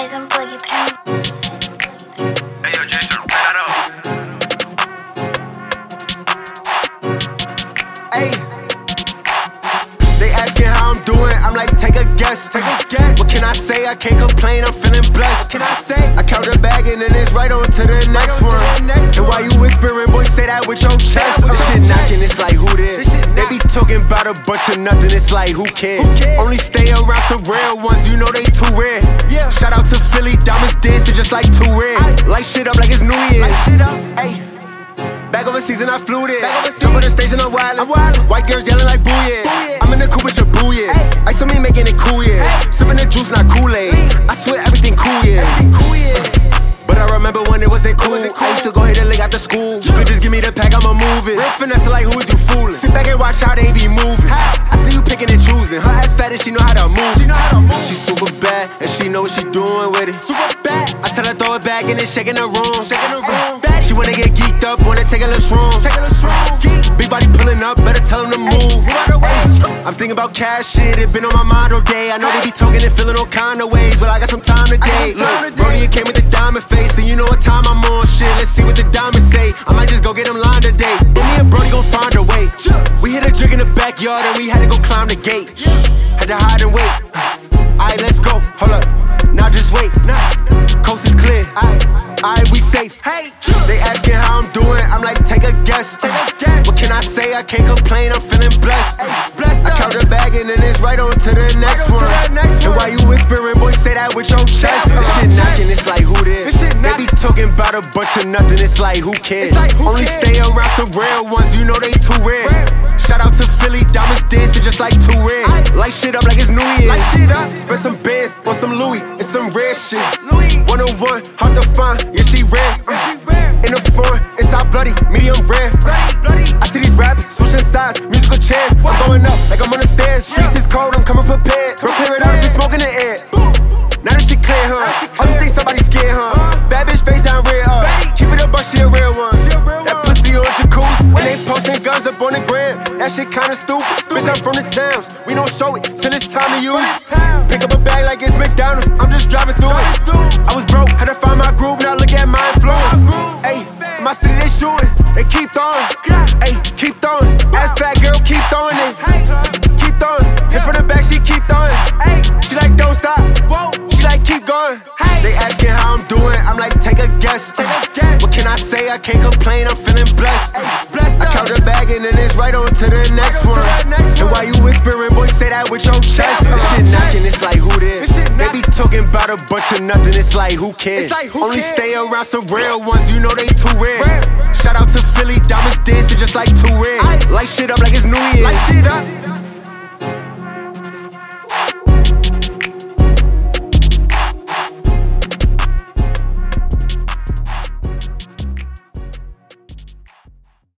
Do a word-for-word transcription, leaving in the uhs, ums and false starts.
play some boogie pain. Hey yo, Jason, right up. Hey, they asking how I'm doing, I'm like, take a guess. Take a guess. What can I say? I can't complain, I'm feeling blessed. What can I say? I count the bag and then it's right on to the next one. And while you whispering, boy, say that with your chest. This shit knocking, it's like, who this? They be talking about a bunch of nothing, it's like, who cares? Only stay around some real ones, you know they too rare. Shout out to Philly, diamonds dancing just like too rare. Light shit up like it's New Year's. Ayy. Back overseas and I flew there. Jump on the stage and I'm wildin'. White girls yelling like boo yeah. I'm in the coupe with your boo yeah. Ice on me making it cool yeah. Sipping the juice, not Kool-Aid. I swear everything cool yeah. But I remember when it wasn't cool. I used to go hit a lick after school. You could just give me the pack, I'ma move it. Real finesse like who is you fooling? Sit back and watch how they be moving. I see you picking and choosing. Her ass fat and she know how to move. She super bad and she know what she doing with it. Super bad. I tell her throw it back and then shaking the room. Shaking the room. She wanna get geeked up, wanna take a little shrooms. Big body pulling up, better tell him to move. I'm thinking about cash shit, it been on my mind all day. I know they be talking and feeling all kind of ways, but I got some time today. Look, Brody, it came with a diamond face, and you know what time I'm on. Shit, let's see what the diamonds say. I might just go get him line today. Then me and Brody gon' find a way. We hit a drink in the backyard and we had to go climb the gate. Had to hide and wait. Alright, let's go. Hold up. Now just wait. Coast is clear. Alright, we safe. Hey, they asking how I'm doing. I'm like, take a guess. What can I say? I can't complain. I'm feeling blessed. I count the bag and then it's right on to the next one. And while you whispering, boy, say that with your chest. This shit knocking, it's like who this? They be talking about a bunch of nothing. It's like who cares? Only stay around some real ones. You know they too rare. Shout out to Philly, diamonds dancing just like too rare. Light shit up like it's New Year's. Spend some bands on some Louis, it's some rare shit. one oh one, hard to find, yeah she rare. Uh, in the foreign, it's all bloody, medium rare. I see these rappers switching sides, musical chairs. I'm going up like I'm on the stairs. Streets is cold, I'm coming prepared. Bro, clear it out if it's smoke in the air. Now that she clear, huh? Oh, you think somebody scared, huh? Bad bitch face down rear up. Keep it up, but she a real one. That pussy on jacuzzi, and they posting guns up on the gram. That shit kinda stupid. Bitch, I'm from the towns. We don't show it till it's time to use it. Pick up a bag like it's McDonald's. I'm just driving through it. I was broke, had to find my groove. Now look at my influence. Ayy, my city they shooting. They keep throwing. Ayy, keep throwing. Ass fat girl, keep throwing it. Keep throwing. Hit from the back, she keep throwing. She like don't stop. She like keep going. They asking how I'm doing. I'm like take a guess. What can I say? I can't complain. I'm feeling blessed. I count the bag and then it's right on to the next one. And while you whispering, boy, say that with your chest. This shit knocking, it's like who this? They be talking about a bunch of nothing. It's like who cares? Only stay around some real ones. You know they too rare. Shout out to Philly, diamonds dancing just like too rare. Light shit up like it's New Year's.